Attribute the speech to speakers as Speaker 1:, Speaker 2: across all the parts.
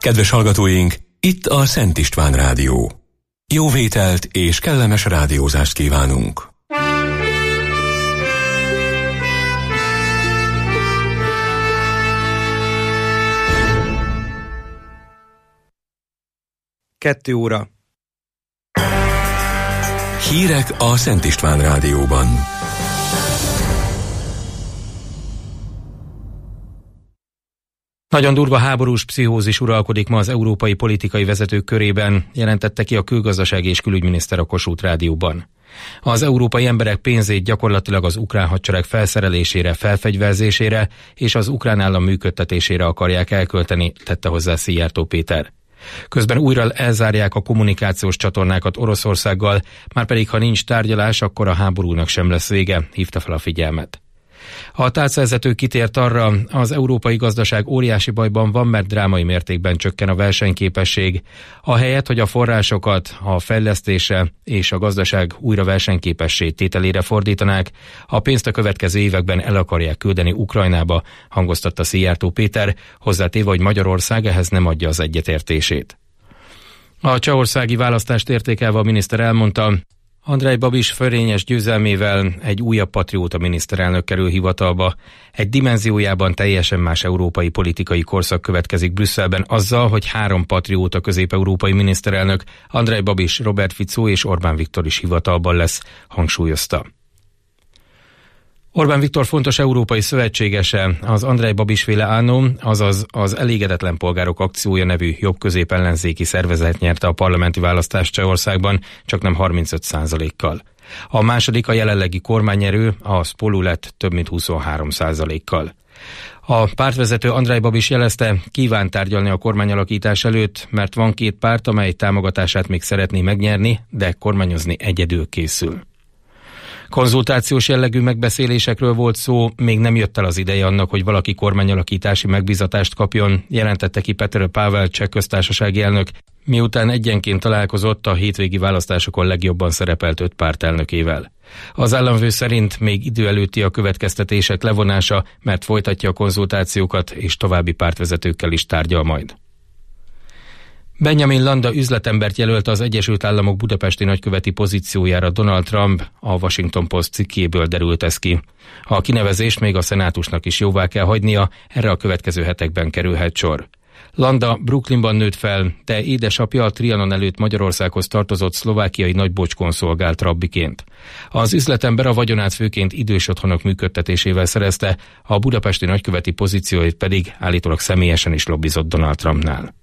Speaker 1: Kedves hallgatóink, itt a Szent István Rádió. Jó vételt és kellemes rádiózást kívánunk!
Speaker 2: Kettő óra.
Speaker 1: Hírek a Szent István Rádióban.
Speaker 3: Nagyon durva háborús pszichózis uralkodik ma az európai politikai vezetők körében, jelentette ki a külgazdasági és külügyminiszter a Kossuth Rádióban. Az európai emberek pénzét gyakorlatilag az ukrán hadsereg felszerelésére, felfegyverzésére és az ukrán állam működtetésére akarják elkölteni, tette hozzá Szijjártó Péter. Közben újra elzárják a kommunikációs csatornákat Oroszországgal, márpedig ha nincs tárgyalás, akkor a háborúnak sem lesz vége, hívta fel a figyelmet. A tárcavezető kitért arra, az európai gazdaság óriási bajban van, mert drámai mértékben csökken a versenyképesség. Ahelyett, hogy a forrásokat a fejlesztésre és a gazdaság újra versenyképessé tételére fordítanák, a pénzt a következő években el akarják küldeni Ukrajnába, hangoztatta Szijjártó Péter, hozzátéve, hogy Magyarország ehhez nem adja az egyetértését. A csehországi választást értékelve a miniszter elmondta, Andrej Babis fölényes győzelmével egy újabb patrióta miniszterelnök kerül hivatalba. Egy dimenziójában teljesen más európai politikai korszak következik Brüsszelben azzal, hogy 3 patrióta közép-európai miniszterelnök, Andrej Babis, Robert Fico és Orbán Viktor is hivatalban lesz, hangsúlyozta. Orbán Viktor fontos európai szövetségese, az Andrej Babis-féle ANO, azaz az Elégedetlen Polgárok Akciója nevű jobb-közép ellenzéki szervezet nyerte a parlamenti választást Csehországban, csak nem 35%-kal. A második a jelenlegi kormányerő, a Spolu lett több mint 23%-kal. A pártvezető Andrej Babis jelezte, kíván tárgyalni a kormányalakítás előtt, mert van 2 párt, amely támogatását még szeretné megnyerni, de kormányozni egyedül készül. Konzultációs jellegű megbeszélésekről volt szó, még nem jött el az ideje annak, hogy valaki kormányalakítási megbízatást kapjon, jelentette ki Petr Pavel cseh köztársasági elnök, miután egyenként találkozott a hétvégi választásokon legjobban szerepelt 5 párt elnökével. Az államfő szerint még idő előtti a következtetések levonása, mert folytatja a konzultációkat és további pártvezetőkkel is tárgyal majd. Benjamin Landa üzletembert jelölt az Egyesült Államok budapesti nagyköveti pozíciójára Donald Trump, a Washington Post cikkéből derült ez ki. A kinevezést még a szenátusnak is jóvá kell hagynia, erre a következő hetekben kerülhet sor. Landa Brooklynban nőtt fel, de édesapja a Trianon előtt Magyarországhoz tartozott szlovákiai nagybocskon szolgált rabbiként. Az üzletember a vagyonát főként idős otthonok működtetésével szerezte, a budapesti nagyköveti pozícióit pedig állítólag személyesen is lobbizott Donald Trumpnál.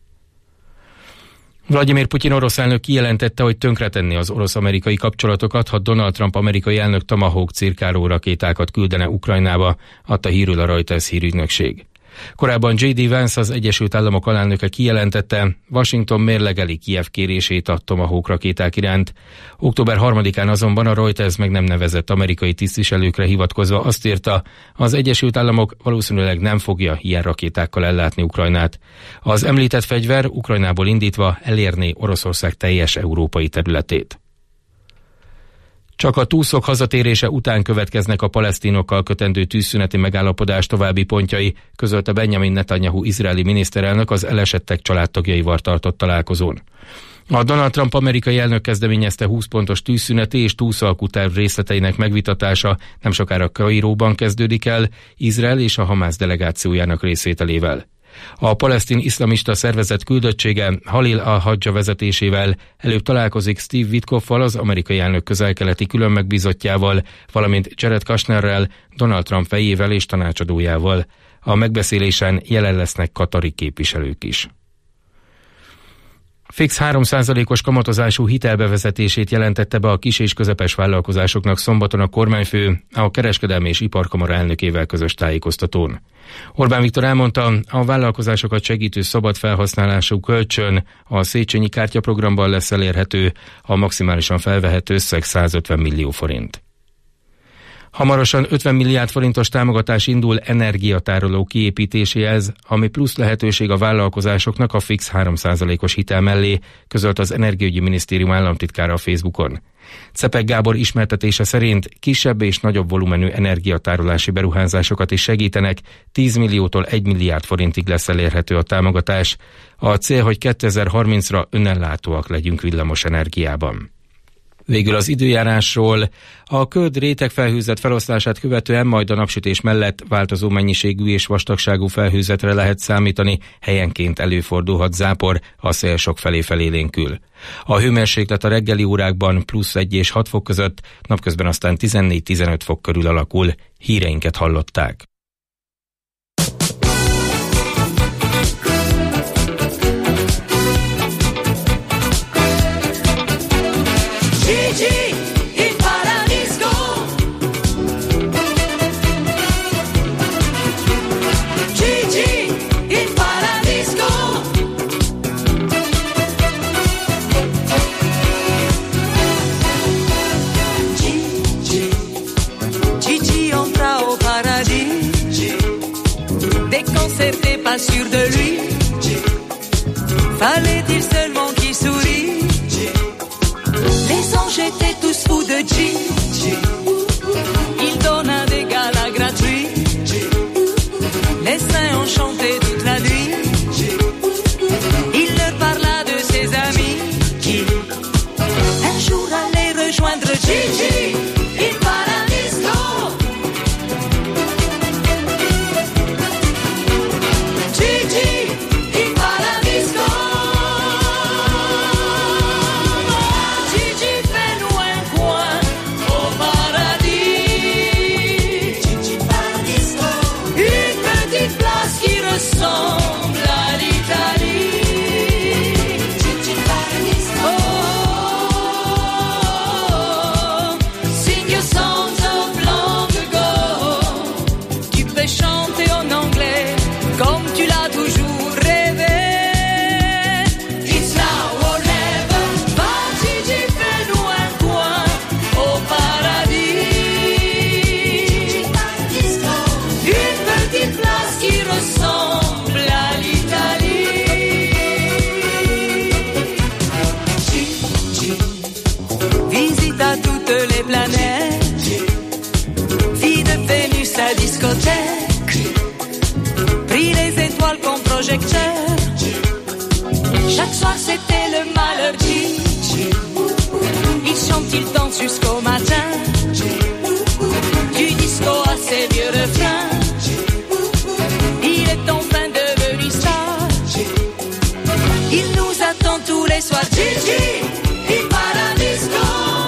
Speaker 3: Vladimir Putyin orosz elnök kijelentette, hogy tönkretenni az orosz-amerikai kapcsolatokat, ha Donald Trump amerikai elnök Tomahawk cirkáló rakétákat küldene Ukrajnába, adta hírül a Reuters hírügynökség. Korábban J.D. Vance, az Egyesült Államok alelnöke kijelentette, Washington mérlegeli Kijev kérését a Tomahawk rakéták iránt. Október 3-án azonban a Reuters meg nem nevezett amerikai tisztviselőkre hivatkozva azt írta, az Egyesült Államok valószínűleg nem fogja ilyen rakétákkal ellátni Ukrajnát. Az említett fegyver Ukrajnából indítva elérné Oroszország teljes európai területét. Csak a túszok hazatérése után következnek a palesztinokkal kötendő tűzszüneti megállapodás további pontjai, közölte Benjamin Netanyahu izraeli miniszterelnök az elesettek családtagjaival tartott találkozón. A Donald Trump amerikai elnök kezdeményezte 20 pontos tűzszüneti és túszalkúterv részleteinek megvitatása nem sokára Kairóban kezdődik el, Izrael és a Hamász delegációjának részvételével. A palesztin iszlamista szervezet küldöttsége Halil al-Hadja vezetésével előbb találkozik Steve Witkoffal, az amerikai elnök közel-keleti külön megbízottjával, valamint Jared Kushnerrel, Donald Trump fejével és tanácsadójával. A megbeszélésen jelen lesznek katari képviselők is. Fix 3%-os kamatozású hitelbevezetését jelentette be a kis- és közepes vállalkozásoknak szombaton a kormányfő a Kereskedelmi és Iparkamara elnökével közös tájékoztatón. Orbán Viktor elmondta, a vállalkozásokat segítő szabad felhasználású kölcsön a Széchenyi kártyaprogramban lesz elérhető, a maximálisan felvehető összeg 150 millió forint. Hamarosan 50 milliárd forintos támogatás indul energiatároló kiépítéséhez, ami plusz lehetőség a vállalkozásoknak a fix 3%-os hitel mellé, közölt az Energiaügyi Minisztérium államtitkára a Facebookon. Czepek Gábor ismertetése szerint kisebb és nagyobb volumenű energiatárolási beruházásokat is segítenek, 10 milliótól 1 milliárd forintig lesz elérhető a támogatás. A cél, hogy 2030-ra önellátóak legyünk villamos energiában. Végül az időjárásról. A köd rétegfelhőzet feloszlását követően majd a napsütés mellett változó mennyiségű és vastagságú felhőzetre lehet számítani, helyenként előfordulhat zápor, a szél sokfelé felélénkül. A hőmérséklet a reggeli órákban +1 és 6 fok között, napközben aztán 14-15 fok körül alakul. Híreinket hallották.
Speaker 2: Pas sûr de lui, fallait-il seulement qu'il sourie? Les anges étaient tous fous de G. Il donna des galas gratuits. Les saints ont chanté toute la nuit. Il leur parla de ses amis qui un jour allaient rejoindre Gigi. Il paradisco. Pris les étoiles comme projecteur. Chaque soir c'était le malheur G. Il chante, il danse jusqu'au matin. Du disco à ses vieux refrains. Il est enfin devenu star. Il nous attend tous les soirs. Gigi, il paradisco.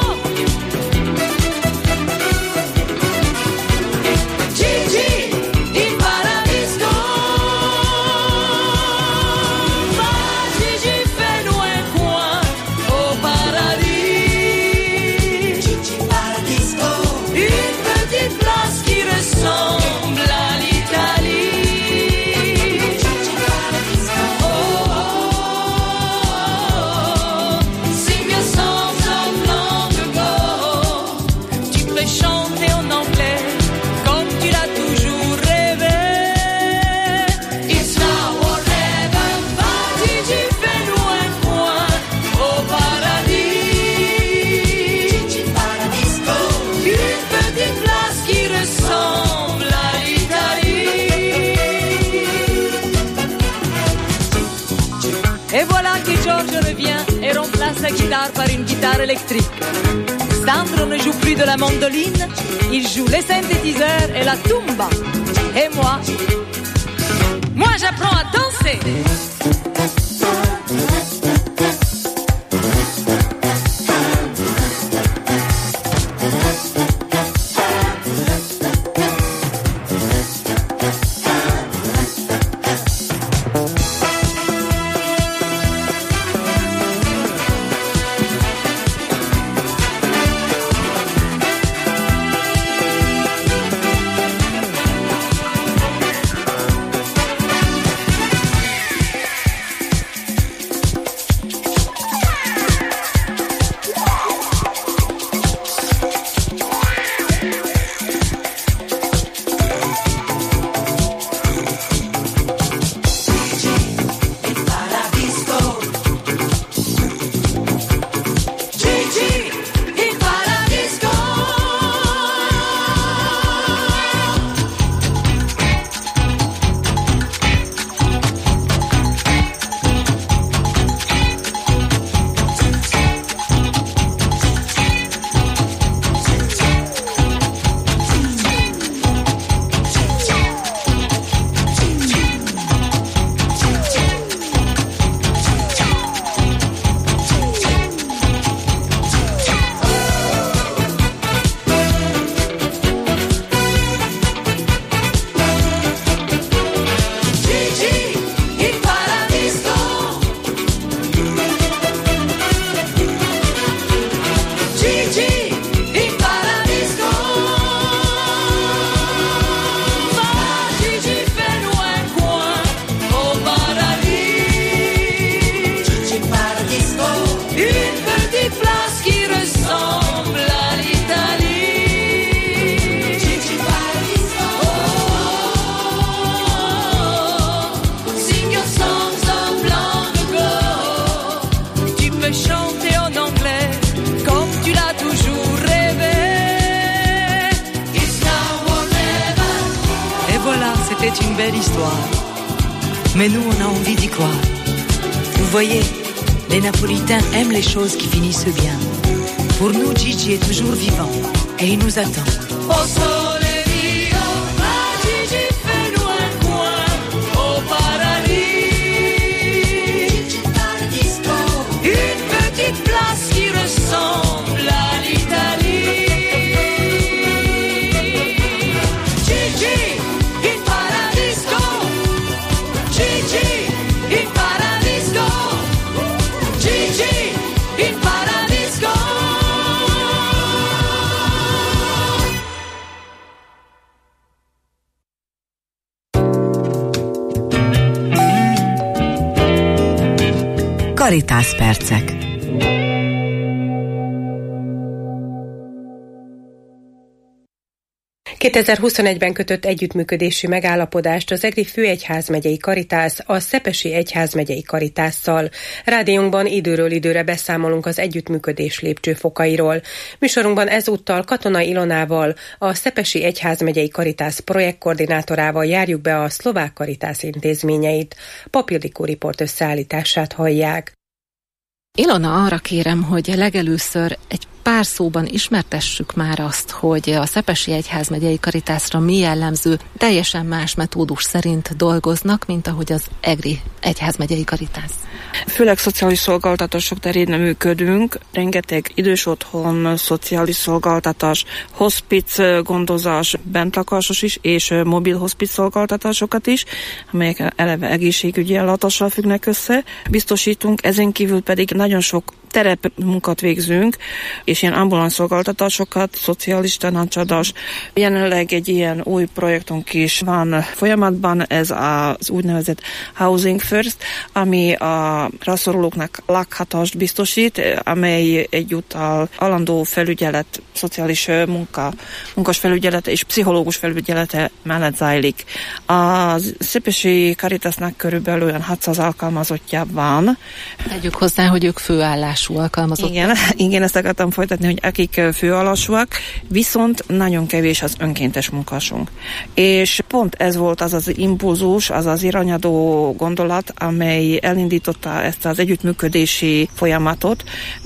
Speaker 2: La guitare par une guitare électrique. Sandro ne joue plus de la mandoline, il joue les synthétiseurs et la tumba. Et moi j'apprends à danser. c'était une belle histoire. Mais nous, on a envie d'y croire. Vous voyez, les Napolitains aiment les choses qui finissent bien. Pour nous, Gigi est toujours vivant et il nous attend. Au sole mio, ma Gigi, fais-nous un coin au paradis. Une petite place qui ressemble à l'Italie. Gigi, in paradisco. Gigi, in paradisco. Gigi, in paradisco.
Speaker 4: Caritas percek. ...2021-ben kötött együttműködési megállapodást az Egri Főegyházmegyei Caritas a Szepesi Egyházmegyei Caritásszal. Rádiónkban időről időre beszámolunk az együttműködés lépcsőfokairól. Műsorunkban ezúttal Katona Ilonával, a Szepesi Egyházmegyei Caritas projektkoordinátorával járjuk be a szlovák Caritas intézményeit. Pap Ildikó riport összeállítását hallják.
Speaker 5: Ilona, arra kérem, hogy legelőször egy pár szóban ismertessük már azt, hogy a Szepesi Egyházmegyei Caritasra mi jellemző, teljesen más metódus szerint dolgoznak, mint ahogy az Egri Egyházmegyei Caritas.
Speaker 6: Főleg szociális szolgáltatások terén működünk, rengeteg idős otthon, szociális szolgáltatás, hospic gondozás, bentlakásos is, és mobil hospic szolgáltatásokat is, amelyek eleve egészségügyi ellátással függnek össze. Biztosítunk, ezen kívül pedig nagyon sok terepmunkát végzünk, és ilyen ambuláns szolgáltatásokat, szociális tanácsadás. Jelenleg egy ilyen új projektunk is van folyamatban, ez az úgynevezett Housing First, ami a rászorulóknak lakhatást biztosít, amely egyúttal állandó felügyelet, szociális munkás felügyelete és pszichológus felügyelete mellett zajlik. A Szepesi Caritasnak körülbelül olyan 600 alkalmazottja van.
Speaker 5: Tegyük hozzá, hogy ők főállású alkalmazottak.
Speaker 6: Igen, ezt akartam folytatni, hogy akik főállásúak, viszont nagyon kevés az önkéntes munkásunk. És pont ez volt az az impulzus, az az irányadó gondolat, amely elindította ezt az együttműködési folyamatot,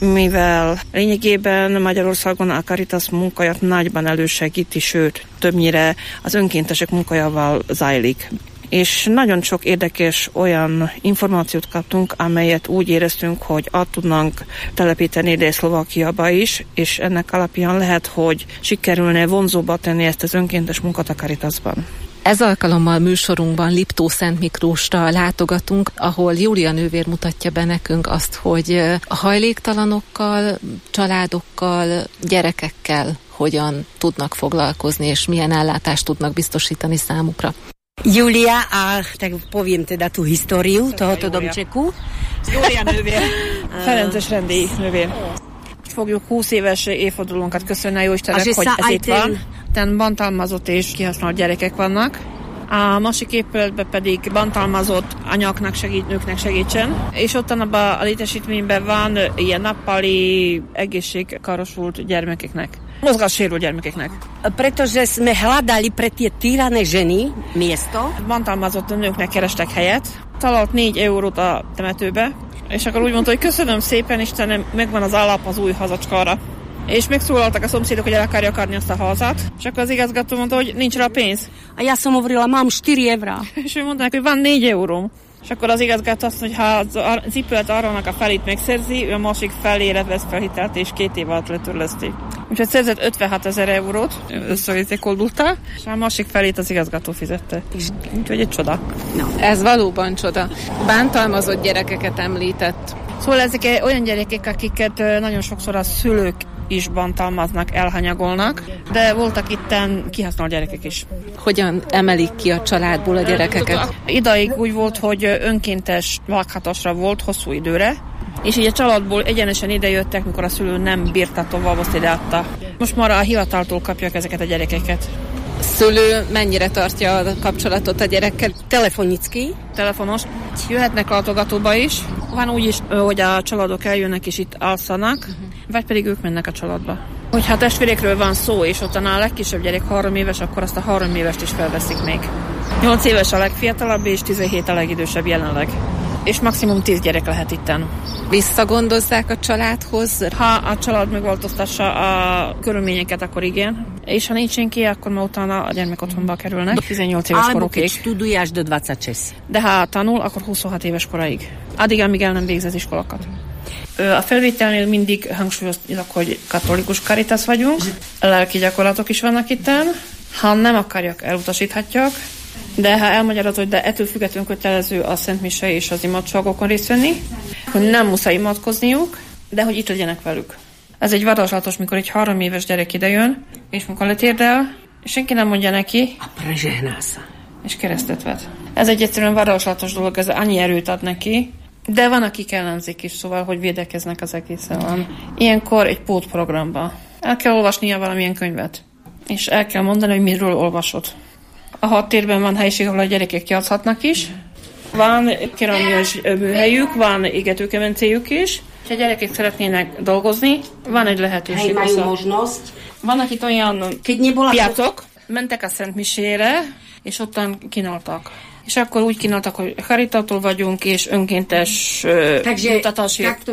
Speaker 6: mivel lényegében Magyarországon a Caritas munkáját nagyban elősegíti, sőt, többnyire az önkéntesek munkájával zajlik. És nagyon sok érdekes olyan információt kaptunk, amelyet úgy éreztünk, hogy át tudnánk telepíteni ide Szlovákiába is, és ennek alapján lehet, hogy sikerülne vonzóbbá tenni ezt az önkéntes munkát a Caritasban.
Speaker 5: Ez alkalommal műsorunkban Liptó-Szent Miklósra látogatunk, ahol Júlia nővér mutatja be nekünk azt, hogy a hajléktalanokkal, családokkal, gyerekekkel hogyan tudnak foglalkozni, és milyen ellátást tudnak biztosítani számukra.
Speaker 7: Julia, tak poviem teda tú históriu tohoto domčeku.
Speaker 6: Júlia nővér, Ferences rendi nővér. Fogjuk 20 éves évfordulónkat köszönni a Jóistennek, hogy ez itt van. Ten bantalmazott és kihasznált gyerekek vannak. A másik épületben pedig bantalmazott anyáknak, nőknek segítsen. És ott abban a létesítményben van ilyen nappali egészségkarosult gyermekeknek. Mozgássérült gyermekeknek.
Speaker 7: Pretože sme hľadali pre tie týrané ženy miesto.
Speaker 6: Bantalmazott nőknek kerestek helyet. Talált 4 eurót a temetőbe, és akkor úgy mondta, hogy köszönöm szépen, Istenem, megvan az alap az új hazacskára. És megszólaltak a szomszédok, hogy el akarni azt a házat, és akkor az igazgató mondta, hogy nincs rá pénz.
Speaker 7: A ja som hovorila, mám 4 eurá.
Speaker 6: És ő mondták, hogy van 4 euró. És akkor az igazgató azt mondja, hogy ha az épület arról a felét megszerzi, ő a másik felére vesz fel hitelt, és 2 év alatt letörleszték. Úgyhogy szerzett 56 000 eurót, összevéték koldultál, és a másik felét az igazgató fizette. Úgyhogy egy csoda.
Speaker 5: No. Ez valóban csoda. Bántalmazott gyerekeket említett.
Speaker 6: Szóval ezek olyan gyerekek, akiket nagyon sokszor a szülők is bántalmaznak, elhanyagolnak, de voltak itten kihasznált gyerekek is.
Speaker 5: Hogyan emelik ki a családból a gyerekeket?
Speaker 6: Idáig úgy volt, hogy önkéntes lakhatásra volt hosszú időre, és így a családból egyenesen idejöttek, mikor a szülő nem bírta tovább, azt ideadta. Most már a hivataltól kapják ezeket a gyerekeket.
Speaker 5: Szülő mennyire tartja a kapcsolatot a gyerekkel?
Speaker 6: Telefonos. Jöhetnek látogatóba is. Van úgy is, hogy a családok eljönnek és itt alszanak, vagy pedig ők mennek a családba. Hogyha testvérekről van szó, és ott a legkisebb gyerek 3 éves, akkor azt a 3 évest is felveszik még. 8 éves a legfiatalabb, és 17 a legidősebb jelenleg. És maximum 10 gyerek lehet itten.
Speaker 5: Visszagondozzák a családhoz?
Speaker 6: Ha a család megváltoztassa a körülményeket, akkor igen. És ha nincs senki, akkor már utána a gyermek otthonba kerülnek. 18 éves korukig. De ha tanul, akkor 26 éves koráig. Addig, amíg el nem végez az iskolakat. A felvételnél mindig hangsúlyoznak, hogy katolikus Caritas vagyunk. Lelki gyakorlatok is vannak itten. Ha nem akarják, elutasíthatják. De ha elmagyarod, hogy de ettől függetlenül kötelező a Szent Mise és az imádságokon részt venni, hogy nem muszáj imádkozniuk, de hogy itt legyenek velük. Ez egy varázslatos, mikor egy 3 éves gyerek idejön, és mikor letérdel, és senki nem mondja neki, és keresztet vet. Ez egy egyszerűen varázslatos dolog, ez annyi erőt ad neki, de van, akik ellenzik is, szóval, hogy védekeznek az egészen. Ilyenkor egy pótprogramba. El kell olvasnia valamilyen könyvet, és el kell mondani, hogy miről olvasod. A hadtérben van helység, ahol a gyerekek játszhatnak is. Van kerámiás műhelyük, van égetőkemencéjük is. Ha a gyerekek szeretnének dolgozni, van egy lehetőség. Vannak itt olyan piacok, mentek a Szent Misére, és ottan kínáltak. És akkor úgy kínáltak, hogy Charitától vagyunk, és önkéntes jutatásért.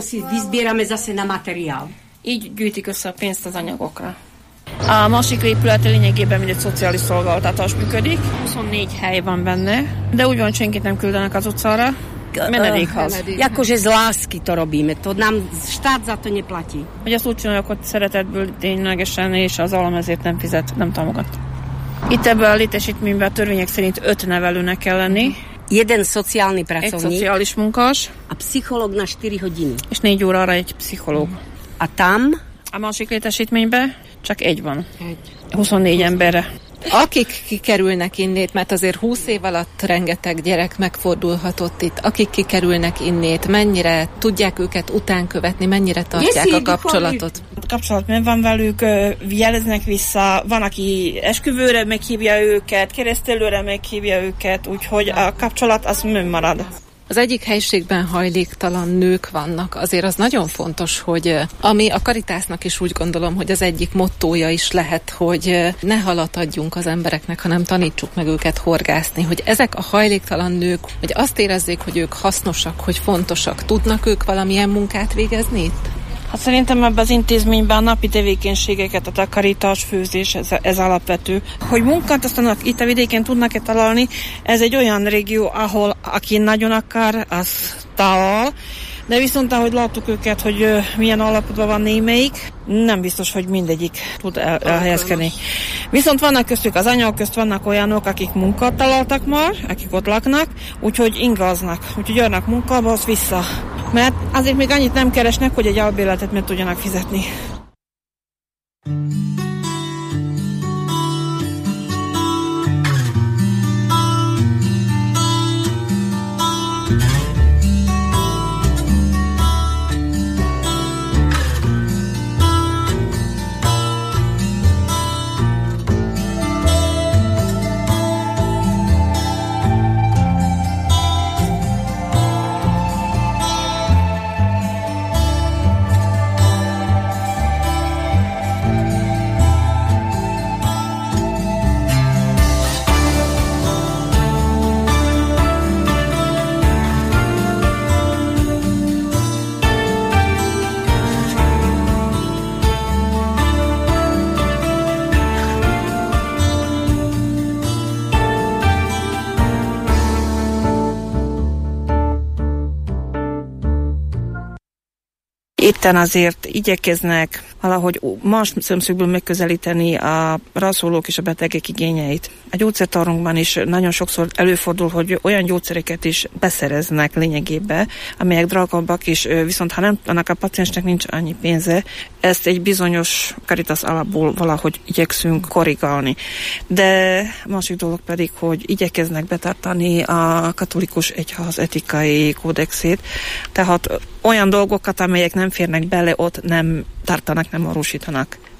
Speaker 6: Így gyűjtik össze a pénzt az anyagokra. A másik épület lényegében mint egy szociális szolgáltatás működik. 24 hely van benne, de úgy van, senkit nem küldenek az utcára. Menedékház.
Speaker 7: Jakože z lásky to robíme, to nám štát za to neplatí.
Speaker 6: Hogy azt úgy csináljuk, hogy szeretetből ténylegesen, és az állam ezért nem fizet, nem támogat. Itt ebben a létesítményben a törvények szerint 5 nevelőnek kell lenni.
Speaker 7: Jeden sociálny pracovník.
Speaker 6: Egy szociális munkás.
Speaker 7: A psychológ na 4 hodiny.
Speaker 6: És 4 órára egy pszichológ.
Speaker 7: A tam?
Speaker 6: A másik létesítményben csak egy van. 24 emberre.
Speaker 5: Akik kikerülnek innét, mert azért 20 év alatt rengeteg gyerek megfordulhatott itt, akik kikerülnek innét, mennyire tudják őket utánkövetni, mennyire tartják a kapcsolatot?
Speaker 6: Kapcsolat van velük, jeleznek vissza, van, aki esküvőre meghívja őket, keresztelőre meghívja őket, úgyhogy a kapcsolat az marad.
Speaker 5: Az egyik helyiségben hajléktalan nők vannak. Azért az nagyon fontos, hogy ami a Caritasnak is úgy gondolom, hogy az egyik mottója is lehet, hogy ne halat adjunk az embereknek, hanem tanítsuk meg őket horgászni, hogy ezek a hajléktalan nők, hogy azt érezzék, hogy ők hasznosak, hogy fontosak. Tudnak ők valamilyen munkát végezni itt?
Speaker 6: Hát szerintem ebben az intézményben a napi tevékenységeket, a takarítás, főzés, ez alapvető. Hogy munkát aztán itt a vidéken tudnak-e találni, ez egy olyan régió, ahol aki nagyon akar, az talál, de viszont ahogy láttuk őket, hogy milyen állapotban van némelyik, nem biztos, hogy mindegyik tud elhelyezkedni. Viszont vannak köztük, az anyák közt vannak olyanok, akik munkát találtak már, akik ott laknak, úgyhogy ingaznak, úgyhogy jönnek munkába, az vissza. Mert azért még annyit nem keresnek, hogy egy albérletet meg tudjanak fizetni. Itten azért igyekeznek valahogy más szemszögből megközelíteni a rászorulók és a betegek igényeit. A gyógyszertárunkban is nagyon sokszor előfordul, hogy olyan gyógyszereket is beszereznek lényegében, amelyek drágabbak, és viszont ha nem, annak a paciensnek nincs annyi pénze, ezt egy bizonyos Caritas alapból valahogy igyekszünk korrigálni. De másik dolog pedig, hogy igyekeznek betartani a katolikus egyház etikai kódexét, tehát olyan dolgokat, amelyek nem férnek bele, ott nem tartanak, nem valósítanak.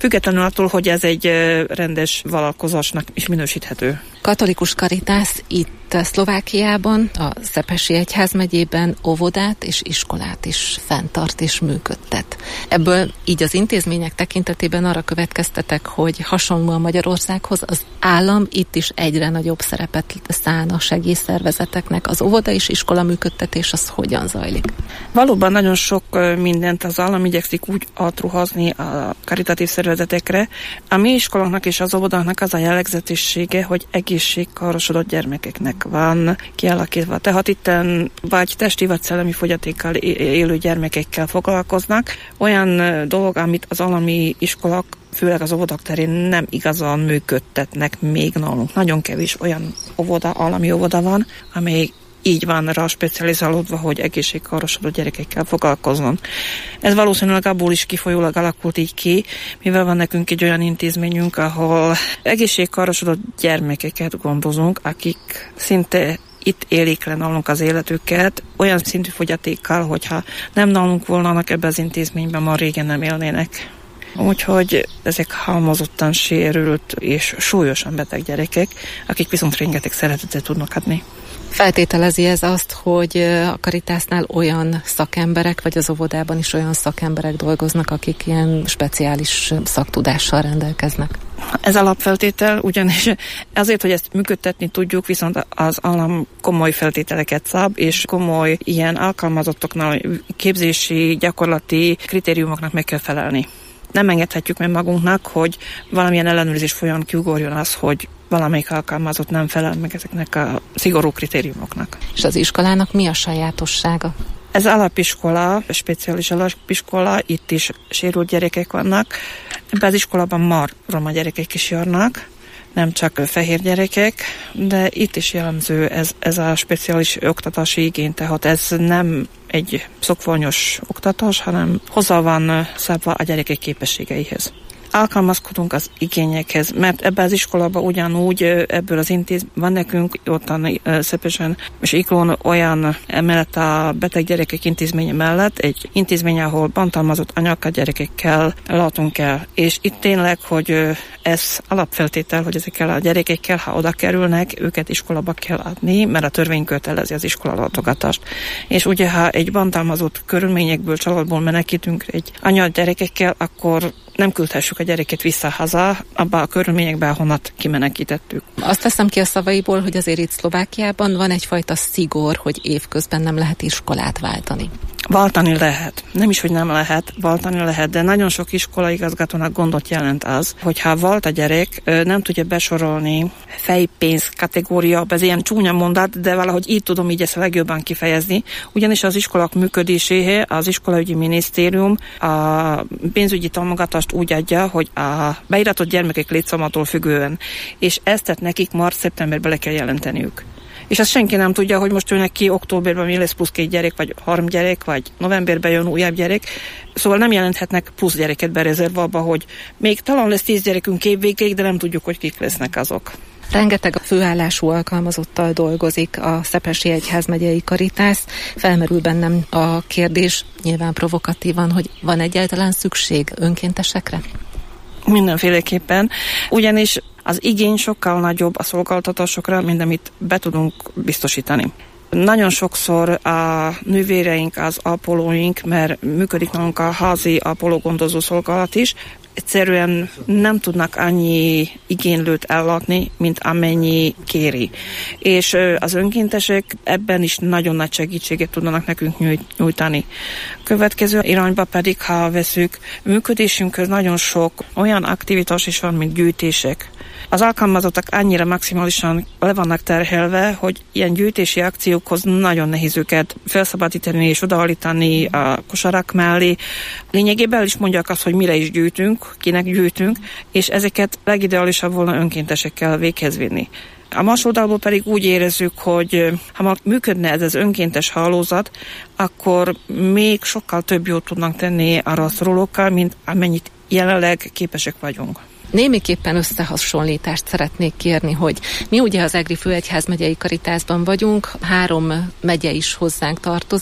Speaker 6: függetlenül attól, hogy ez egy rendes vállalkozásnak is minősíthető.
Speaker 5: Katolikus Karitász itt Szlovákiában, a Szepesi Egyházmegyében óvodát és iskolát is fenntart és működtet. Ebből így az intézmények tekintetében arra következtetek, hogy hasonlóan Magyarországhoz az állam itt is egyre nagyobb szerepet szán a segélyszervezeteknek. Az óvoda és iskola működtetés az hogyan zajlik?
Speaker 6: Valóban nagyon sok mindent az állam igyekszik úgy átruházni a karitatív szervezetekre. A mi iskoláknak és az óvodáknak az a jellegzetessége, hogy egészségkárosodott gyermekeknek van kialakítva. Tehát itten vagy testi, vagy szellemi fogyatékkal élő gyermekekkel foglalkoznak. Olyan dolog, amit az állami iskolák, főleg az óvodák terén nem igazán működtetnek még nálunk. Nagyon kevés olyan állami óvoda van, amely így van rá specializálódva, hogy egészségkárosodott gyerekekkel foglalkozzon. Ez valószínűleg abból is kifolyólag alakult így ki, mivel van nekünk egy olyan intézményünk, ahol egészségkárosodott gyermekeket gondozunk, akik szinte itt élik le nálunk az életüket, olyan szintű fogyatékkal, hogyha nem nálunk volnának ebbe az intézményben, már régen nem élnének. Úgyhogy ezek halmozottan sérült és súlyosan beteg gyerekek, akik viszont rengeteg szeretetet tudnak adni.
Speaker 5: Feltételezi ez azt, hogy a Karitásznál olyan szakemberek, vagy az óvodában is olyan szakemberek dolgoznak, akik ilyen speciális szaktudással rendelkeznek?
Speaker 6: Ez alapfeltétel, ugyanis azért, hogy ezt működtetni tudjuk, viszont az állam komoly feltételeket szab, és komoly ilyen alkalmazottoknál képzési, gyakorlati kritériumoknak meg kell felelni. Nem engedhetjük meg magunknak, hogy valamilyen ellenőrzés folyamán kiugorjon az, hogy valamelyik alkalmazott nem felel meg ezeknek a szigorú kritériumoknak.
Speaker 5: És az iskolának mi a sajátossága?
Speaker 6: Ez alapiskola, speciális alapiskola, itt is sérült gyerekek vannak. Ebben az iskolában már roma gyerekek is járnak, nem csak fehér gyerekek, de itt is jellemző ez a speciális oktatási igény, tehát ez nem egy szokványos oktatás, hanem hozzá van szabva a gyerekek képességeihez. Alkalmazkodunk az igényekhez, mert ebben az iskolában ugyanúgy ebből az van nekünk ottan Szepesen és Iklón olyan emellett a beteg gyerekek intézménye mellett egy intézmény, ahol bántalmazott anyákkal gyerekekkel látunk el. És itt tényleg, hogy ez alapfeltétel, hogy ezekkel a gyerekekkel, ha oda kerülnek, őket iskolába kell adni, mert a törvény kötelezi az iskola látogatást. És ugye, ha egy bántalmazott körülményekből, családból menekítünk egy anya gyerekekkel, akkor nem küldhessük a gyereket vissza haza, abba a körülményekben, honnan kimenekítettük.
Speaker 5: Azt veszem ki a szavaiból, hogy azért itt Szlovákiában van egyfajta szigor, hogy évközben nem lehet iskolát váltani.
Speaker 6: Váltani lehet. Nem is, hogy nem lehet, váltani lehet, de nagyon sok iskolaigazgatónak gondot jelent az, hogyha vált a gyerek, nem tudja besorolni fejpénz kategóriába, ez ilyen csúnya mondat, de valahogy így tudom így ezt a legjobban kifejezni, ugyanis az iskolák működéséhez az iskolaügyi minisztérium a pénzügyi támogatást úgy adja, hogy a beiratott gyermekek létszámától függően, és ezt nekik már szeptemberben le kell jelenteniük. És azt senki nem tudja, hogy most jönnek ki októberben mi lesz plusz 2 gyerek, vagy 3 gyerek, vagy novemberben jön újabb gyerek. Szóval nem jelenthetnek plusz gyereket berezerválva, hogy még talán lesz 10 gyerekünk évvégéig, de nem tudjuk, hogy kik lesznek azok.
Speaker 5: Rengeteg főállású alkalmazottal dolgozik a Szepesi Egyházmegyei Karitász. Felmerül bennem a kérdés, nyilván provokatívan, hogy van egyáltalán szükség önkéntesekre?
Speaker 6: Mindenféleképpen, ugyanis az igény sokkal nagyobb a szolgáltatásokra, mint amit be tudunk biztosítani. Nagyon sokszor a nővéreink, az ápolóink, mert működik nálunk a házi ápológondozó szolgálat is, egyszerűen nem tudnak annyi igénylőt ellátni, mint amennyi kéri. És az önkéntesek ebben is nagyon nagy segítséget tudnak nekünk nyújtani. Következő irányba pedig, ha veszük, működésünkhöz nagyon sok olyan aktivitás is van, mint gyűjtések. Az alkalmazottak annyira maximálisan le vannak terhelve, hogy ilyen gyűjtési akciókhoz nagyon nehéz őket felszabadítani és odaállítani a kosarak mellé. Lényegében el is mondják azt, hogy mire is gyűjtünk, kinek gyűjtünk, és ezeket legideálisabb volna önkéntesekkel véghez vinni. A más oldalból pedig úgy érezzük, hogy ha már működne ez az önkéntes hálózat, akkor még sokkal több jót tudnak tenni a rászorulókkal, mint amennyit jelenleg képesek vagyunk.
Speaker 5: Némiképpen összehasonlítást szeretnék kérni, hogy mi ugye az Egri Főegyházmegyei Karitászban vagyunk, 3 megye is hozzánk tartozik,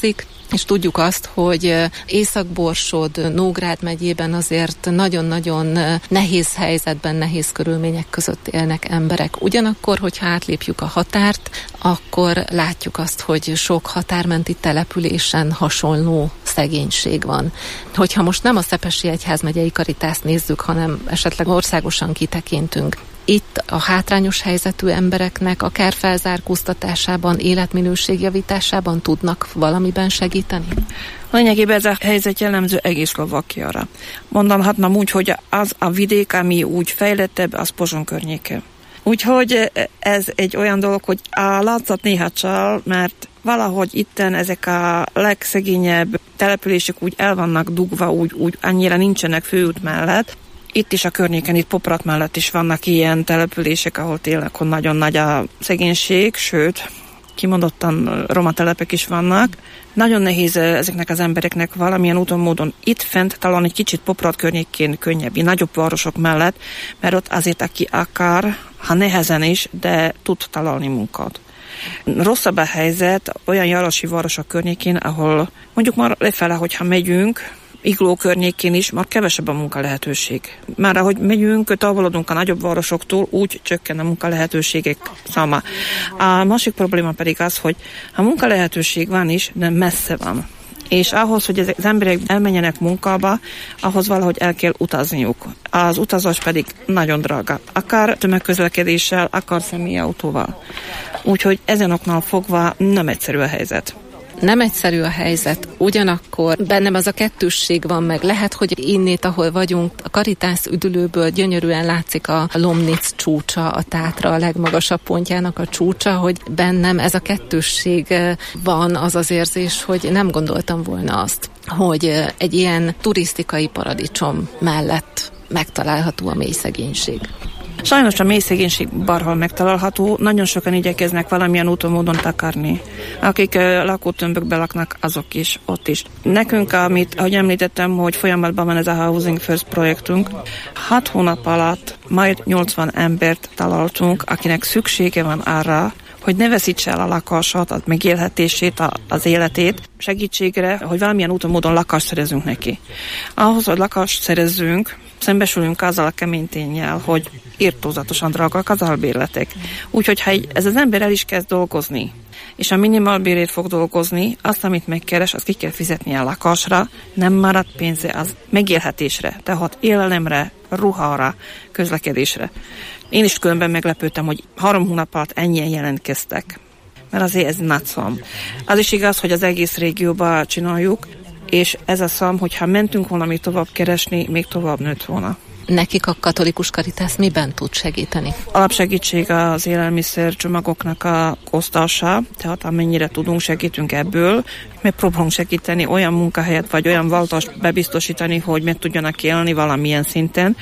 Speaker 5: és tudjuk azt, hogy Észak-Borsod, Nógrád megyében azért nagyon-nagyon nehéz helyzetben, nehéz körülmények között élnek emberek. Ugyanakkor, hogyha átlépjük a határt, akkor látjuk azt, hogy sok határmenti településen hasonló szegénység van. Hogyha most nem a Szepesi Egyházmegyei Karitászt nézzük, hanem esetleg országosan kitekintünk, itt a hátrányos helyzetű embereknek akár felzárkóztatásában, életminőségjavításában tudnak valamiben segíteni?
Speaker 6: Lényegében ez a helyzet jellemző egész Szlovákiára. Mondanhatnám úgy, hogy az a vidék, ami úgy fejlettebb, az Pozsony környéke. Úgyhogy ez egy olyan dolog, hogy a látszat néha csal, mert valahogy itten ezek a legszegényebb települések úgy el vannak dugva, úgy annyira nincsenek főút mellett. Itt is a környéken, itt Poprad mellett is vannak ilyen települések, ahol tényleg nagyon nagy a szegénység, sőt, kimondottan roma telepek is vannak. Nagyon nehéz ezeknek az embereknek valamilyen úton, módon itt fent, talán egy kicsit Poprad környékén könnyebb, nagyobb városok mellett, mert ott azért, aki akar, ha nehezen is, de tud találni munkát. Rosszabb a helyzet olyan járási városok környékén, ahol mondjuk már lefele, hogyha megyünk, Igló környékén is már kevesebb a munkalehetőség. Már ahogy megyünk, távolodunk a nagyobb városoktól, úgy csökken a munkalehetőségek száma. A másik probléma pedig az, hogy a munkalehetőség van is, de messze van. És ahhoz, hogy az emberek elmenjenek munkába, ahhoz valahogy el kell utazniuk. Az utazás pedig nagyon drága. Akár tömegközlekedéssel, akár személyautóval. Úgyhogy ezen oknál fogva nem egyszerű a helyzet.
Speaker 5: Nem egyszerű a helyzet, ugyanakkor bennem az a kettősség van meg. Lehet, hogy innét, ahol vagyunk, a Karitász üdülőből gyönyörűen látszik a Lomnic csúcsa, a Tátra a legmagasabb pontjának a csúcsa, hogy bennem ez a kettősség van, az az érzés, hogy nem gondoltam volna azt, hogy egy ilyen turisztikai paradicsom mellett megtalálható a mély szegénység.
Speaker 6: Sajnos a mély szegénység bárhol megtalálható, nagyon sokan igyekeznek valamilyen úton, módon takarni. Akik lakótömbökben laknak, azok is, ott is. Nekünk, ahogy említettem, hogy folyamatban van ez a Housing First projektünk, 6 hónap alatt majd 80 embert találtunk, akinek szüksége van arra, hogy ne veszítse el a lakását, a megélhetését, az életét, segítségre, hogy valamilyen úton, módon lakást szerezünk neki. Ahhoz, hogy lakást szerezzünk, szembesülünk azzal a kemény ténnyel, hogy irtózatosan drágak az albérletek. Úgyhogy ha ez az ember el is kezd dolgozni, és a minimálbérért fog dolgozni, azt, amit megkeres, azt ki kell fizetni a lakásra, nem marad pénze az megélhetésre, tehát élelemre, ruhára, közlekedésre. Én is különben meglepődtem, hogy 3 hónap alatt ennyien jelentkeztek. Mert azért ez nagy szám. Az is igaz, hogy az egész régióban csináljuk, és ez a szám, hogyha mentünk volna még tovább keresni, még tovább nőtt volna.
Speaker 5: Nekik a katolikus Karitász miben tud segíteni?
Speaker 6: Alapsegítség az élelmiszer csomagoknak a osztása, tehát amennyire tudunk, segítünk ebből. Megpróbálunk segíteni olyan munkahelyet, vagy olyan váltást bebiztosítani, hogy meg tudjanak élni valamilyen szinten.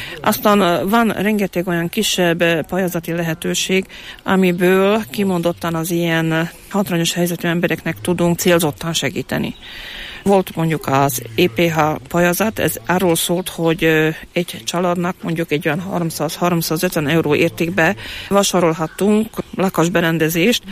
Speaker 6: Aztán van rengeteg olyan kisebb pályázati lehetőség, amiből kimondottan az ilyen hátrányos helyzetű embereknek tudunk célzottan segíteni. Volt mondjuk az EPH pályázat, ez arról szólt, hogy egy családnak mondjuk egy olyan 300-350 euró értékbe vásárolhattunk lakásberendezést,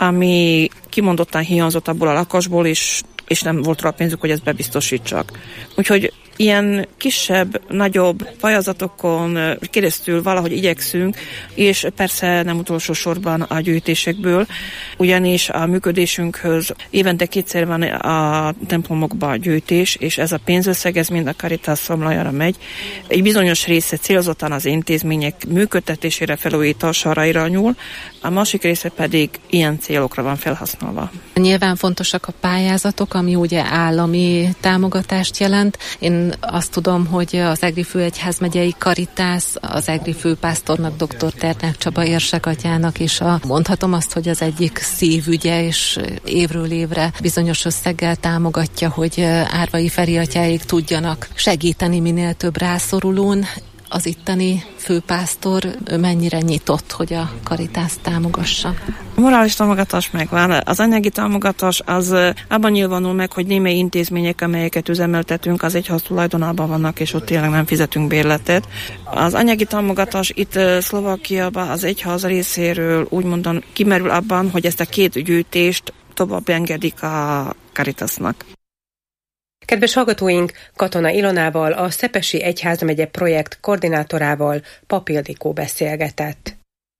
Speaker 6: ami kimondottan hiányzott abból a lakásból, és nem volt rá pénzük, hogy ezt bebiztosítsak. Úgyhogy ilyen kisebb, nagyobb pályázatokon keresztül valahogy igyekszünk, és persze nem utolsó sorban a gyűjtésekből, ugyanis a működésünkhöz évente 2-szer van a templomokban gyűjtés, és ez a pénzösszeg, ez mind a Caritas számlájára megy. Egy bizonyos része célzottan az intézmények működtetésére, felújítására irányul, a másik része pedig ilyen célokra van felhasználva.
Speaker 5: Nyilván fontosak a pályázatok, ami ugye állami támogatást jelent. Én azt tudom, hogy az Egri Főegyházmegyei Karitász, az Egri főpásztornak, dr. Ternák Csaba érsekatyának is mondhatom azt, hogy az egyik szívügye, és évről évre bizonyos összeggel támogatja, hogy Árvai Feri atyáig tudjanak segíteni minél több rászorulón. Az itteni főpásztor mennyire nyitott, hogy a Karitászt támogassa?
Speaker 6: A morális támogatás megvan. Az anyagi támogatás az abban nyilvánul meg, hogy némely intézmények, amelyeket üzemeltetünk, az egyház tulajdonában vannak, és ott tényleg nem fizetünk bérletet. Az anyagi támogatás itt Szlovákiában az egyház részéről úgymondom kimerül abban, hogy ezt a 2 gyűjtést tovább engedik a Caritasnak.
Speaker 4: Kedves hallgatóink, Katona Ilonával, a Szepesi Egyházmegye projekt koordinátorával, Pap Ildikó beszélgetett.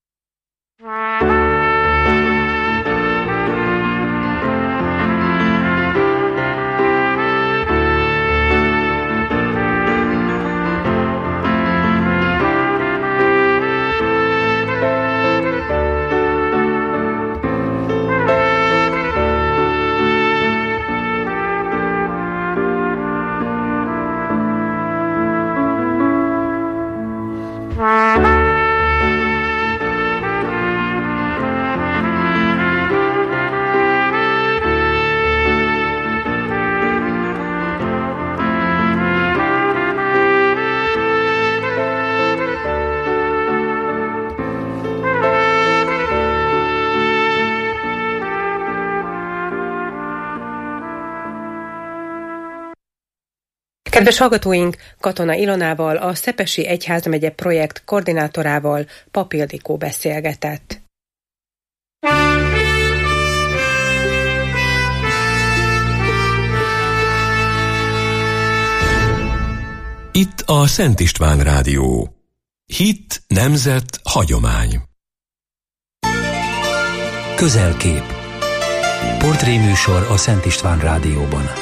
Speaker 4: Kedves hallgatóink, Katona Ilonával, a Szepesi Egyházmegye projekt koordinátorával, Pap Ildikó beszélgetett.
Speaker 1: Itt a Szent István Rádió. Hit, nemzet, hagyomány.
Speaker 8: Közelkép. Portréműsor a Szent István Rádióban.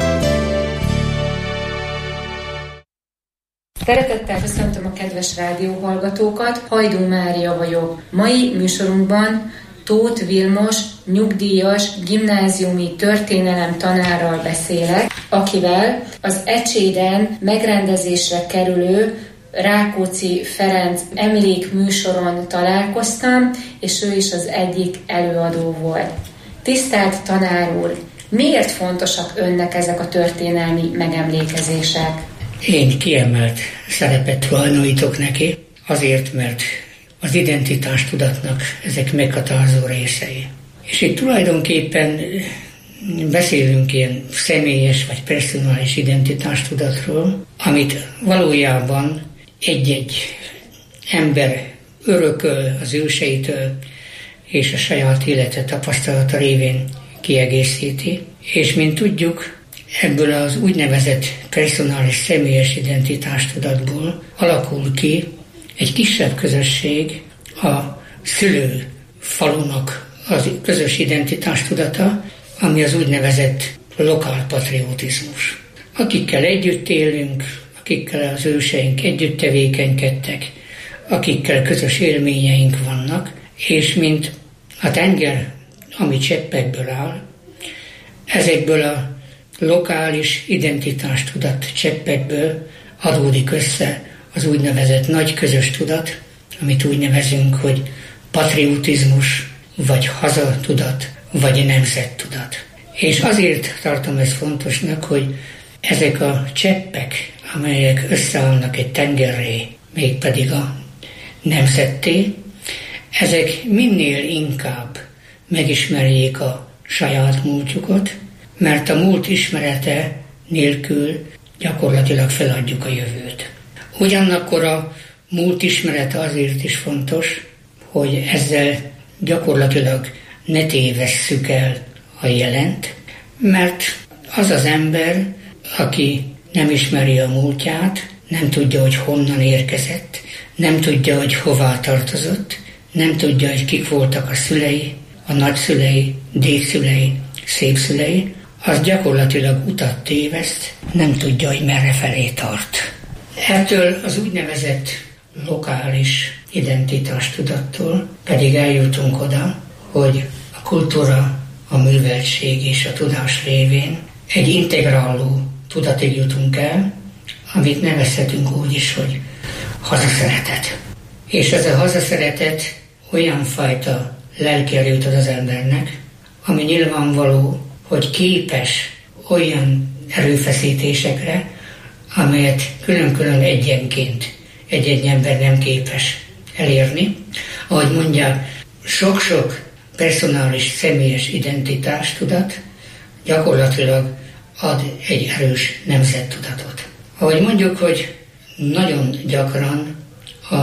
Speaker 9: Szeretettel köszöntöm a kedves rádióhallgatókat, Hajdú Mária vagyok. Mai műsorunkban Tóth Vilmos, nyugdíjas gimnáziumi történelem tanárral beszélek, akivel az Ecséden megrendezésre kerülő Rákóczi Ferenc emlékműsoron találkoztam, és ő is az egyik előadó volt. Tisztelt tanár úr, miért fontosak önnek ezek a történelmi megemlékezések?
Speaker 10: Én kiemelt szerepet tulajdonítok neki, azért, mert az identitástudatnak ezek meghatározó részei. És itt tulajdonképpen beszélünk ilyen személyes vagy personális identitástudatról, amit valójában egy-egy ember örököl az őseitől, és a saját élete tapasztalata révén kiegészíti. És mint tudjuk, ebből az úgynevezett personális személyes identitástudatból alakul ki egy kisebb közösség, a szülő falunak az közös identitástudata, ami az úgynevezett lokálpatriotizmus. Akikkel együtt élünk, akikkel az őseink együtt tevékenykedtek, akikkel közös élményeink vannak, és mint a tenger, ami cseppekből áll, ezekből a lokális identitástudat cseppekből adódik össze az úgynevezett nagy közös tudat, amit úgy nevezünk, hogy patriotizmus, vagy hazatudat, vagy nemzettudat. És azért tartom ezt fontosnak, hogy ezek a cseppek, amelyek összeállnak egy tengerré, mégpedig a nemzetté, ezek minél inkább megismerjék a saját múltjukat, mert a múlt ismerete nélkül gyakorlatilag feladjuk a jövőt. Ugyanakkor a múlt ismerete azért is fontos, hogy ezzel gyakorlatilag ne tévesszük el a jelent, mert az az ember, aki nem ismeri a múltját, nem tudja, hogy honnan érkezett, nem tudja, hogy hová tartozott, nem tudja, hogy kik voltak a szülei, a nagyszülei, dédszülei, szépszülei, az gyakorlatilag utat téveszt, nem tudja, hogy merre felé tart. Ettől az úgynevezett lokális identitástudattól pedig eljutunk oda, hogy a kultúra, a műveltség és a tudás révén egy integráló tudatig jutunk el, amit nevezhetünk úgy is, hogy hazaszeretet. És ez a hazaszeretet olyan fajta lelkierőt ad az embernek, ami nyilvánvaló, hogy képes olyan erőfeszítésekre, amelyet külön-külön egyenként egy-egy ember nem képes elérni. Ahogy mondják, sok-sok personális, személyes identitástudat gyakorlatilag ad egy erős nemzettudatot. Ahogy mondjuk, hogy nagyon gyakran a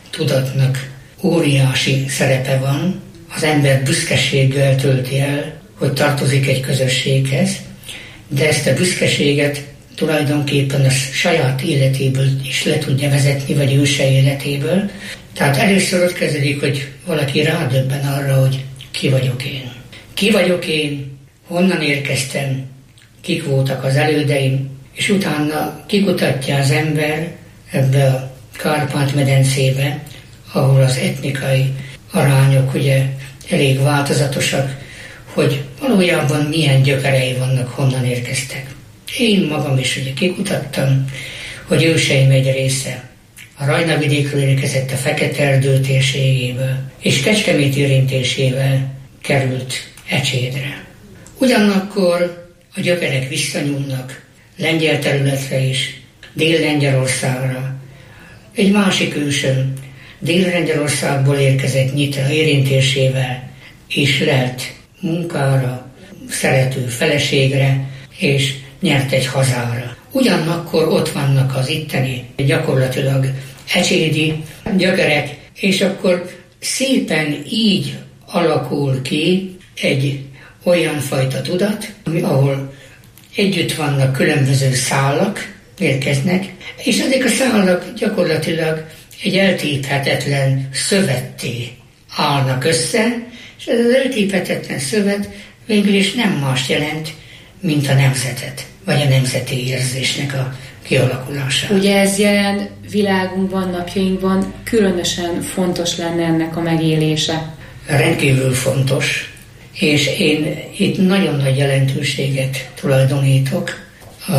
Speaker 10: nemzettudatnak óriási szerepe van, az ember büszkeséggel tölti el, hogy tartozik egy közösséghez, de ezt a büszkeséget tulajdonképpen a saját életéből is le tudja vezetni, vagy őse életéből. Tehát először ott kezdődik, hogy valaki rádöbben arra, hogy ki vagyok én. Ki vagyok én, honnan érkeztem, kik voltak az elődeim, és utána kikutatja az ember ebbe a Kárpát-medencébe, ahol az etnikai arányok ugye elég változatosak, hogy valójában milyen gyökerei vannak, honnan érkeztek. Én magam is ugye kikutattam, hogy őseim egy része a Rajna-vidékről érkezett a Fekete-erdő térségéből, és Kecskemét érintésével került Ecsédre. Ugyanakkor a gyökerek visszanyúlnak lengyel területre is, Dél-Lengyelországra. Egy másik ősöm Dél-Lengyelországból érkezett Nyitra érintésével, és lelt munkára, szerető feleségre, és nyert egy hazára. Ugyanakkor ott vannak az itteni gyakorlatilag ecsédi gyökerek, és akkor szépen így alakul ki egy olyan fajta tudat, ahol együtt vannak különböző szálak, érkeznek, és ezek a szálak gyakorlatilag egy eltéphetetlen szövetté állnak össze, és ez az eltéphetetlen szövet végül is nem más jelent, mint a nemzetet, vagy a nemzeti érzésnek a kialakulása.
Speaker 9: Ugye ez jelen világunkban, napjainkban különösen fontos lenne ennek a megélése.
Speaker 10: Rendkívül fontos, és én itt nagyon nagy jelentőséget tulajdonítok a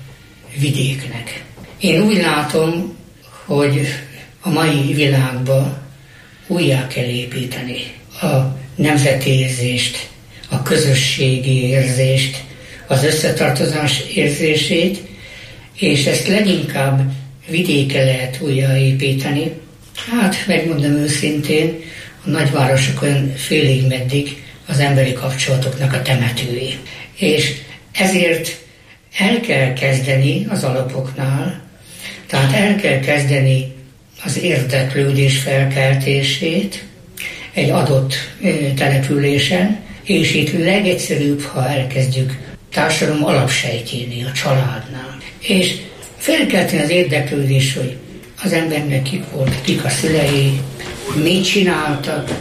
Speaker 10: vidéknek. Én úgy látom, hogy a mai világban újjá kell építeni a nemzeti érzést, a közösségi érzést, az összetartozás érzését, és ezt leginkább vidéken lehet újjáépíteni. Hát, megmondom őszintén, a nagyvárosok olyan félig meddig az emberi kapcsolatoknak a temetői. És ezért el kell kezdeni az alapoknál, tehát el kell kezdeni az érdeklődés felkeltését egy adott településen, és itt legegyszerűbb, ha elkezdjük társadalom alapsejtjénél, a családnál. És felkelteni az érdeklődés, hogy az embernek kik volt, kik a szülei, mit csináltak,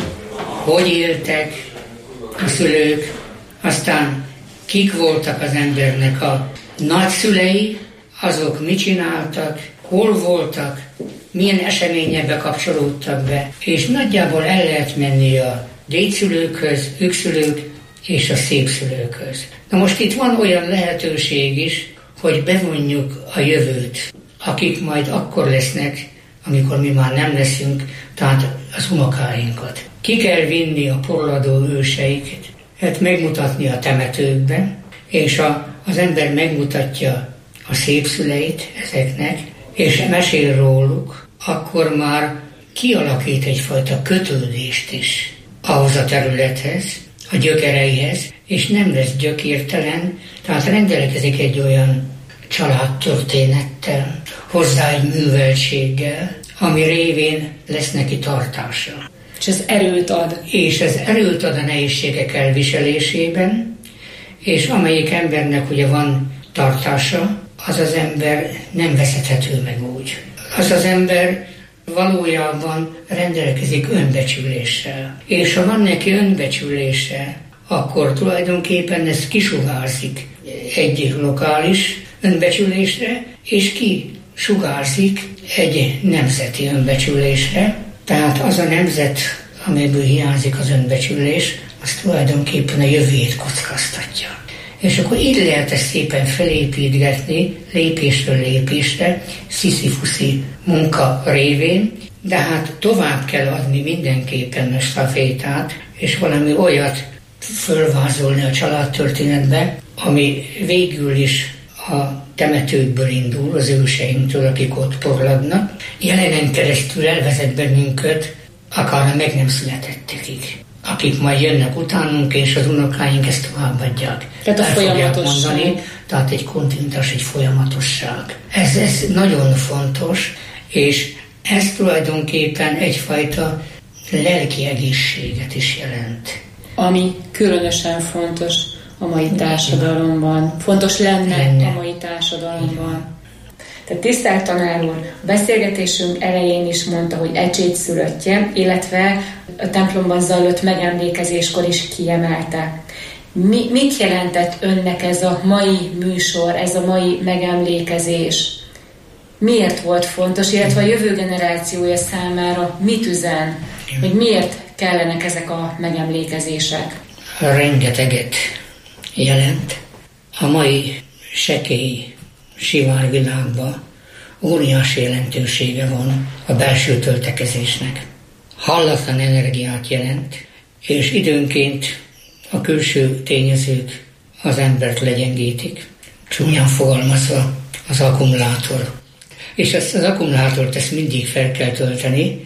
Speaker 10: hogy éltek a szülők, aztán kik voltak az embernek a nagyszülei, azok mit csináltak, hol voltak, milyen eseményekbe kapcsolódtak be, és nagyjából el lehet menni a dédszülőkhöz, ükszülők és a szépszülőkhöz. Na most itt van olyan lehetőség is, hogy bevonjuk a jövőt, akik majd akkor lesznek, amikor mi már nem leszünk, tehát az unokáinkat. Ki kell vinni a porladó őseiket, megmutatni a temetőkben, és az ember megmutatja a szépszüleit ezeknek, és mesél róluk, akkor már kialakít egyfajta kötődést is ahhoz a területhez, a gyökereihez, és nem lesz gyökértelen, tehát rendelkezik egy olyan családtörténettel, hozzá egy műveltséggel, ami révén lesz neki tartása.
Speaker 9: És ez erőt ad.
Speaker 10: És ez erőt ad a nehézségek elviselésében, és amelyik embernek ugye van tartása, az az ember nem vezethető meg úgy. Az az ember valójában rendelkezik önbecsüléssel. És ha van neki önbecsülése, akkor tulajdonképpen ez kisugárzik egy lokális önbecsülésre, és kisugárzik egy nemzeti önbecsülésre. Tehát az a nemzet, amelyből hiányzik az önbecsülés, az tulajdonképpen a jövőjét kockáztatja. És akkor így lehet ezt szépen felépítgetni, lépésről lépésre, sziszifuszi munka révén, de hát tovább kell adni mindenképpen a stafétát, és valami olyat fölvázolni a családtörténetbe, ami végül is a temetőkből indul, az őseinktől, akik ott porladnak, jelenen keresztül elvezet bennünket, akár a meg nem születettekig, akik majd jönnek utánunk, és az unokáink ezt továbbadják.
Speaker 9: Tehát a folyamatosság.
Speaker 10: Tehát egy kontinuitás, egy folyamatosság. Ez nagyon fontos, és ez tulajdonképpen egyfajta lelki egészséget is jelent.
Speaker 9: ami különösen fontos a mai társadalomban. Fontos lenne a mai társadalomban. Tehát tisztelt tanár úr, a beszélgetésünk elején is mondta, hogy ecsét szülöttje, illetve a templomban zajlott megemlékezéskor is kiemelte. Mit jelentett önnek ez a mai műsor, ez a mai megemlékezés? Miért volt fontos, illetve a jövő generációja számára mit üzen, hogy miért kellenek ezek a megemlékezések?
Speaker 10: Rengeteget jelent. A mai sekély, sivár világban óriási jelentősége van a belső töltekezésnek. Hallatlan energiát jelent, és időnként a külső tényezők az embert legyengítik. Csúnyán fogalmazva az akkumulátor. És ezt az akkumulátort ezt mindig fel kell tölteni,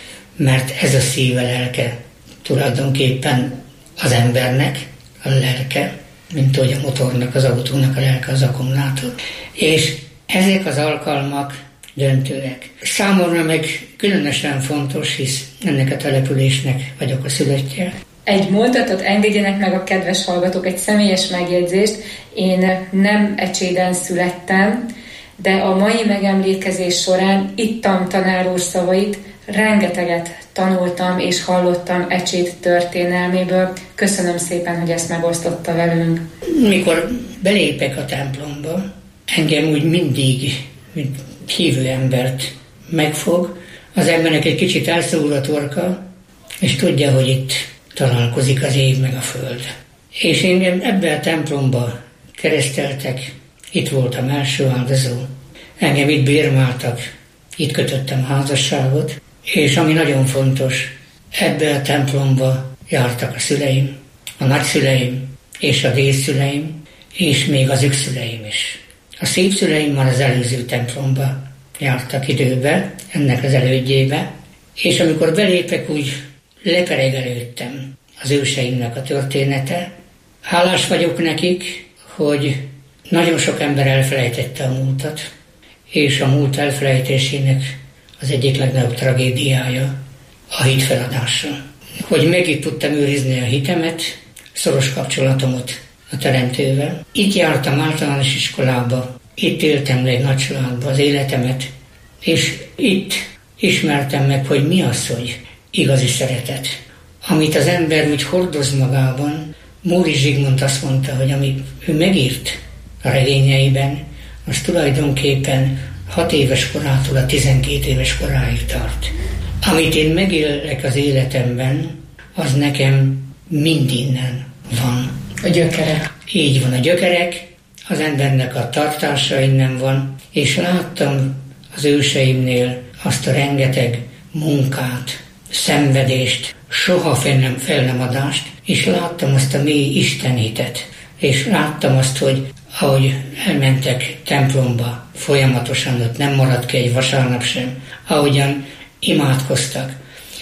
Speaker 10: mert ez a szíve, lelke tulajdonképpen az embernek, a lelke, mint ahogy a motornak, az autónak a lelke az akkumulátor. És ezek az alkalmak döntőek. Számomra meg különösen fontos, hisz ennek a településnek vagyok a szülöttje.
Speaker 9: Egy mondatot engedjenek meg a kedves hallgatók, egy személyes megjegyzést. Én nem Ecséden születtem, de a mai megemlékezés során ittam tanár úr szavait, rengeteget tanultam és hallottam Ecsét történelméből. Köszönöm szépen, hogy ezt megosztotta velünk.
Speaker 10: Mikor belépek a templomba, engem úgy mindig, mint hívő embert megfog, az embernek egy kicsit elszól a torka, és tudja, hogy itt találkozik az ég meg a föld. És én ebben a templomba kereszteltek, itt voltam első áldozó, engem itt bérmáltak, itt kötöttem házasságot, és ami nagyon fontos, ebbe a templomba jártak a szüleim, a nagyszüleim és a dédszüleim, és még az ükszüleim is. A szépszüleim már az előző templomba jártak időbe, ennek az elődjébe, és amikor belépek, úgy lepereg előttem az őseimnek a története. Hálás vagyok nekik, hogy nagyon sok ember elfelejtette a múltat, és a múlt elfelejtésének az egyik legnagyobb tragédiája a hit feladása. Hogy meg itt tudtam őrizni a hitemet, szoros kapcsolatomat a Teremtővel. Itt jártam általános iskolába, itt éltem le egy nagy családba az életemet, és itt ismertem meg, hogy mi az, hogy igazi szeretet. Amit az ember úgy hordoz magában. Móri Zsigmond azt mondta, hogy amit ő megírt a regényeiben, az tulajdonképpen 6 éves korától a 12 éves koráig tart. Amit én megélek az életemben, az nekem mind innen van.
Speaker 9: A gyökerek.
Speaker 10: Így van, a gyökerek, az embernek a tartása innen van, és láttam az őseimnél azt a rengeteg munkát, szenvedést, soha fel nem adást, és láttam azt a mély istenhitet, és láttam azt, hogy ahogy elmentek templomba, folyamatosan ott nem maradt ki egy vasárnap sem, ahogyan imádkoztak,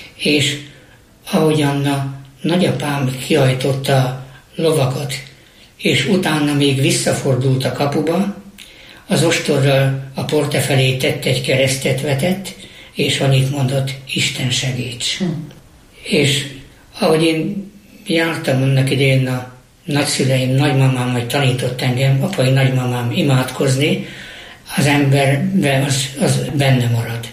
Speaker 10: és ahogyan a nagyapám kihajtotta a lovakat, és utána még visszafordult a kapuba, az ostorral a porte felé tett egy keresztet vetett, és annyit mondott, Isten segíts. És ahogy én jártam annak idején, a nagyszüleim, nagymamám majd tanított engem, apai nagymamám imádkozni, az emberben az benne marad.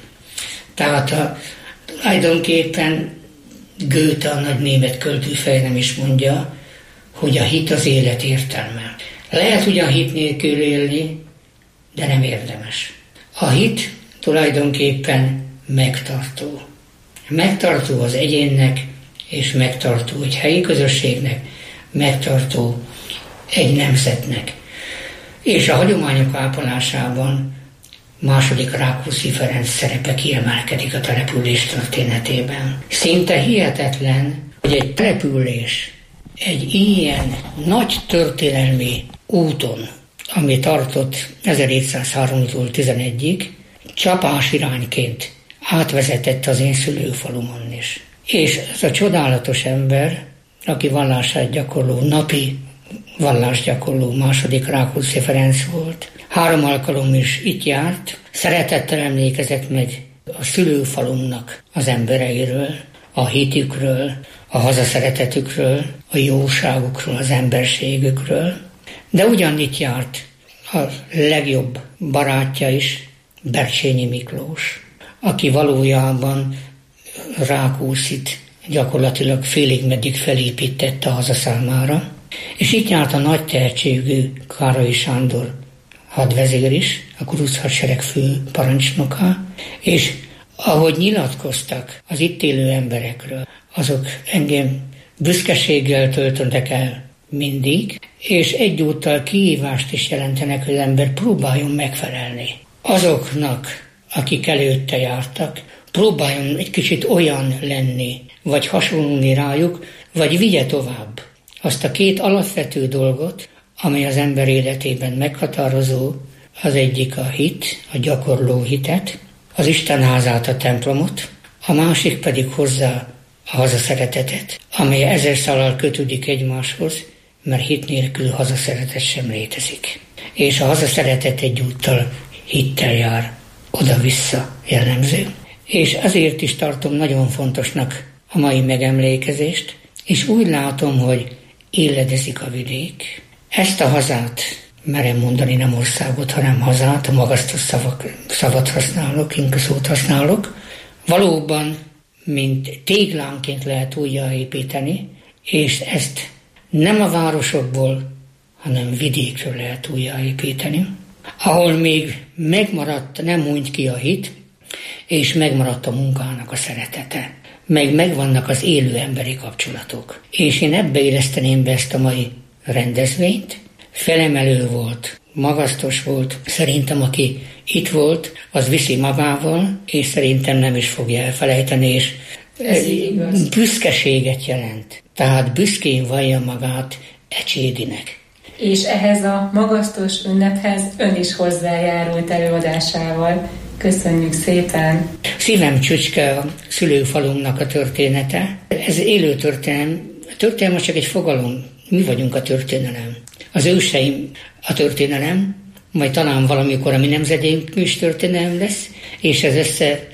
Speaker 10: Tehát tulajdonképpen Goethe, a nagy német költőfejlem is mondja, hogy a hit az élet értelme. Lehet ugyan hit nélkül élni, de nem érdemes. A hit tulajdonképpen megtartó. Megtartó az egyénnek, és megtartó egy helyi közösségnek, megtartó egy nemzetnek. És a hagyományok ápolásában második Rákóczi Ferenc szerepe kiemelkedik a település történetében. Szinte hihetetlen, hogy egy település egy ilyen nagy történelmi úton, ami tartott 1703-tól 11-ig, csapás irányként átvezetett az én szülőfalumon is. És ez a csodálatos ember, aki vallását gyakorló, napi vallásgyakorló második Rákóczi Ferenc volt, 3 alkalom is itt járt, szeretettel emlékezett meg a szülőfalumnak az embereiről, a hitükről, a hazaszeretetükről, a jóságukról, az emberségükről, de ugyanitt járt a legjobb barátja is, Bercsényi Miklós, aki valójában Rákóczit gyakorlatilag félig meddig felépítette a haza számára, és itt járt a nagy tehetségű Károly Sándor hadvezér is, a Kuruc hadsereg fő parancsnoka, és ahogy nyilatkoztak az itt élő emberekről, azok engem büszkeséggel töltöttek el mindig, és egyúttal kihívást is jelentenek, hogy az ember próbáljon megfelelni azoknak, akik előtte jártak, próbáljon egy kicsit olyan lenni, vagy hasonlulni rájuk, vagy vigye tovább azt a két alapvető dolgot, amely az ember életében meghatározó, az egyik a hit, a gyakorló hitet, az Isten házát, a templomot, a másik pedig hozzá a hazaszeretetet, amely ezerszállal kötődik egymáshoz, mert hit nélkül hazaszeretet sem létezik. És a hazaszeretet egyúttal hittel jár, oda-vissza jellemző. És azért is tartom nagyon fontosnak a mai megemlékezést, és úgy látom, hogy éledezik a vidék. Ezt a hazát, merem mondani, nem országot, hanem hazát, a magasztos szavat használok, inkaszót használok, valóban, mint téglánként lehet újjáépíteni, és ezt nem a városokból, hanem vidékről lehet újjáépíteni, ahol még megmaradt, nem mondj ki a hit, és megmaradt a munkának a szeretete, megvannak az élő emberi kapcsolatok. És én ebbe éleszteném be ezt a mai rendezvényt. Felemelő volt, magasztos volt, szerintem aki itt volt, az viszi magával, és szerintem nem is fogja elfelejteni, és büszkeséget jelent. Tehát büszkén vallja magát Ecsédinek.
Speaker 9: És ehhez a magasztos ünnephez ön is hozzájárult előadásával. Köszönjük szépen!
Speaker 10: Szívem csücske a szülőfalunknak a története. Ez élő történelem. A történelem csak egy fogalom. Mi vagyunk a történelem. Az őseim a történelem, majd talán valamikor a mi nemzedénk is történelem lesz, és ez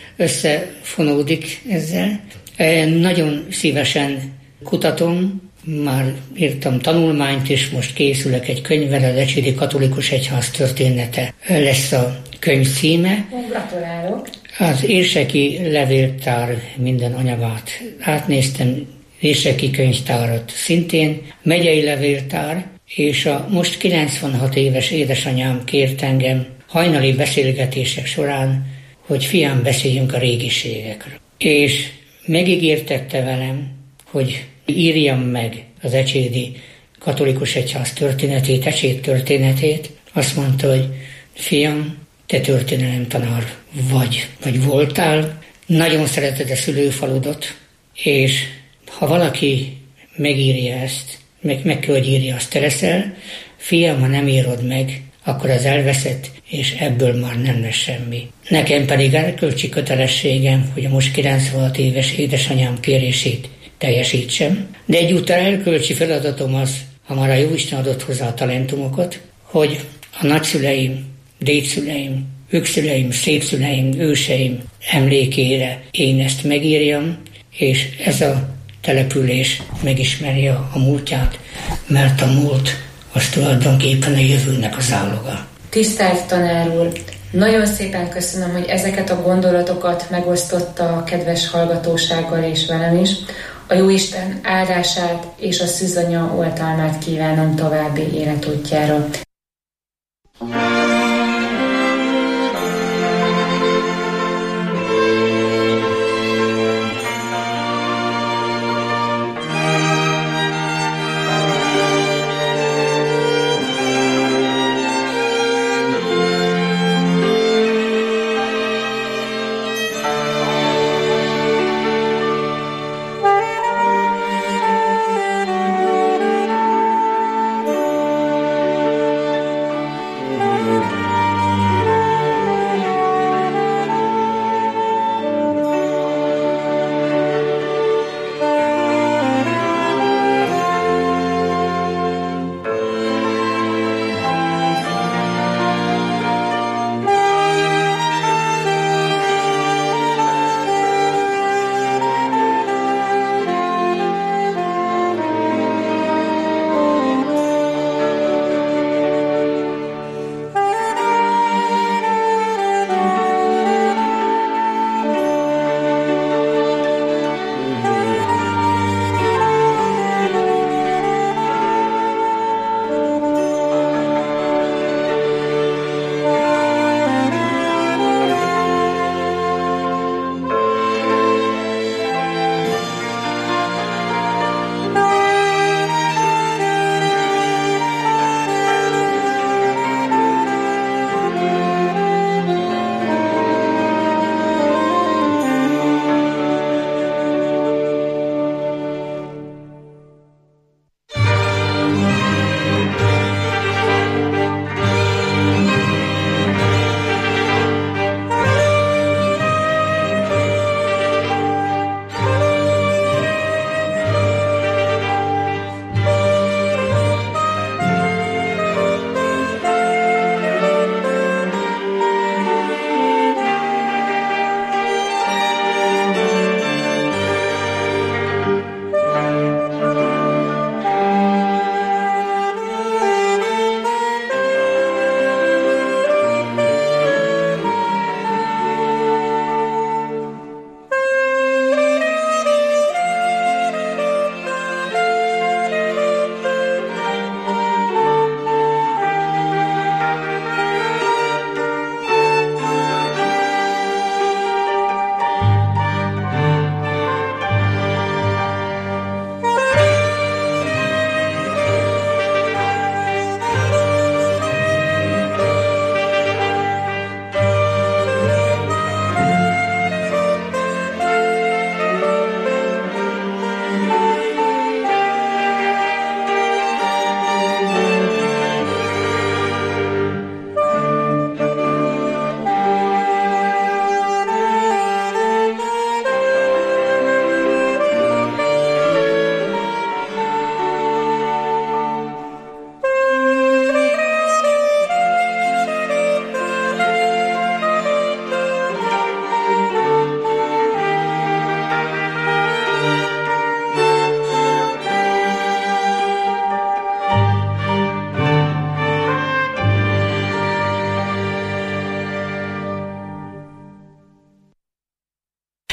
Speaker 10: összefonódik ezzel. Nagyon szívesen kutatom, már írtam tanulmányt, és most készülök egy könyvvel, az Ecsédi Katolikus Egyház története lesz a könyv címe.
Speaker 9: Gratulálok!
Speaker 10: Az érseki levéltár minden anyagát átnéztem, érseki könyvtárat szintén, megyei levéltár, és a most 96 éves édesanyám kért engem hajnali beszélgetések során, hogy fiam, beszéljünk a régiségekről. És megígértette velem, hogy írjam meg az Ecsédi Katolikus Egyház történetét, Ecsét történetét. Azt mondta, hogy fiam, te történelemtanár vagy voltál, nagyon szereted a szülőfaludat, és ha valaki megírja ezt, meg kell, hogy írja, azt te leszel, fiam, ha nem írod meg, akkor az elveszett, és ebből már nem lesz semmi. Nekem pedig erkölcsi kötelességem, hogy a most 96 éves édesanyám kérését teljesítsem, de egyúttal erkölcsi feladatom az, ha már a Jóisten adott hozzá a talentumokat, hogy a nagyszüleim, dédszüleim, őkszüleim, szépszüleim, őseim emlékére én ezt megírjam, és ez a település megismerje a múltját, mert a múlt az tulajdonképpen a jövőnek az záloga.
Speaker 9: Tisztelt tanár úr, nagyon szépen köszönöm, hogy ezeket a gondolatokat megosztotta a kedves hallgatósággal és velem is. A Jóisten áldását és a szűzanya oltalmát kívánom további életútjára.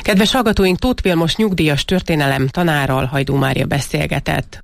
Speaker 4: Kedves hallgatóink, Tóth Vilmos nyugdíjas történelem tanárral Hajdú Mária beszélgetett.